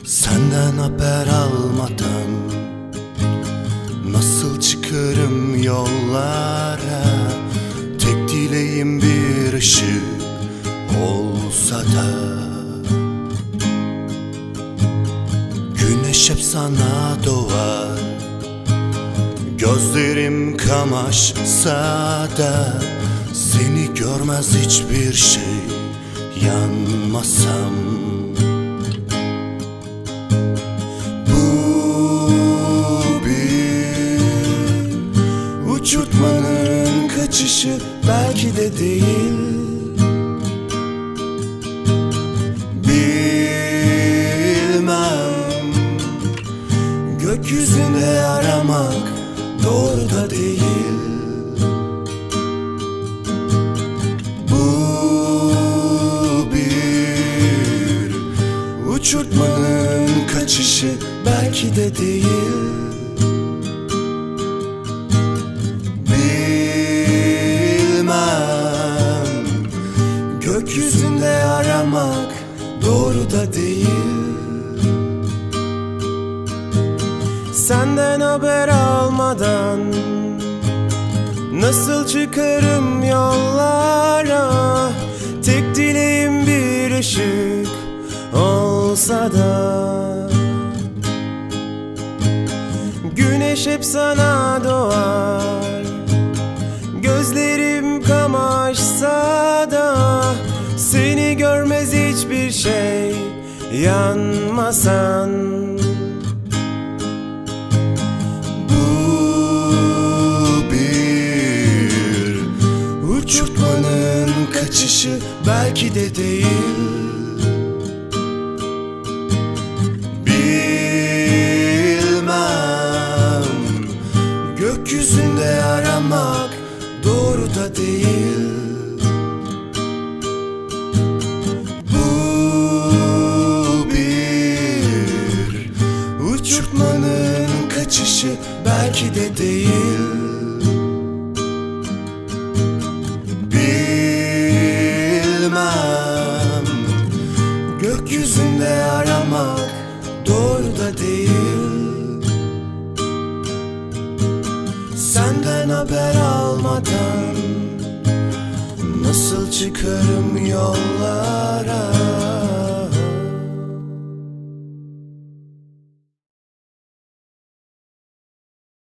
Senden haber almadan nasıl çıkarım yollara? Tek dileğim bir ışık olsa da, güneş hep sana doğar. Gözlerim kamaşsa da seni görmez hiçbir şey, yanmasam. Uçurtmanın kaçışı belki de değil. Bilmem, gökyüzünde aramak doğru da değil. Bu bir uçurtmanın kaçışı belki de değil. Gökyüzünde aramak doğru da değil. Senden haber almadan nasıl çıkarım yollara? Tek dileğim bir ışık olsa da, güneş hep sana doğar. Gözlerim kamaşsa da seni görmez hiçbir şey, yanmasan. Bu bir uçurtmanın kaçışı belki de değil. Bilmem, gökyüzünde aramak doğru da değil. Bu bir uçurtmanın kaçışı belki de değil. Bilmem, gökyüzünde aramak doğru da değil. Senden haber almadan nasıl çıkarım yollara?